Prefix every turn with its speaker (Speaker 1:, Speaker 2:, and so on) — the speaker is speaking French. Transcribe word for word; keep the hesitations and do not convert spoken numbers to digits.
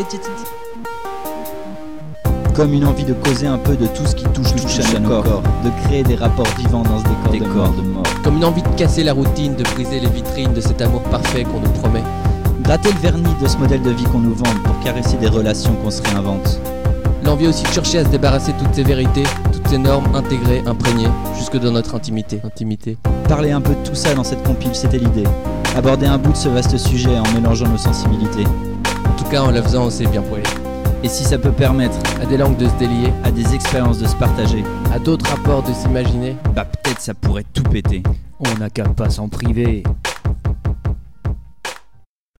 Speaker 1: Comme une envie de causer un peu de tout ce qui touche, touche, touche à nos corps, corps, de créer des rapports vivants dans ce décor,
Speaker 2: des
Speaker 1: de,
Speaker 2: corps
Speaker 1: mort.
Speaker 2: de mort.
Speaker 3: Comme une envie de casser la routine, de briser les vitrines de cet amour parfait qu'on nous promet.
Speaker 1: Gratter le vernis de ce modèle de vie qu'on nous vante pour caresser des relations qu'on se réinvente.
Speaker 3: L'envie aussi de chercher à se débarrasser de toutes ces vérités, toutes ces normes intégrées, imprégnées, jusque dans notre intimité. intimité.
Speaker 1: Parler un peu de tout ça dans cette compile, c'était l'idée. Aborder un bout de ce vaste sujet en mélangeant nos sensibilités.
Speaker 3: En tout cas, en le faisant, on s'est bien poilé.
Speaker 1: Et si ça peut permettre
Speaker 3: à des langues de se délier,
Speaker 1: à des expériences de se partager,
Speaker 3: à d'autres rapports de s'imaginer,
Speaker 1: bah peut-être ça pourrait tout péter.
Speaker 2: On n'a qu'à pas s'en priver.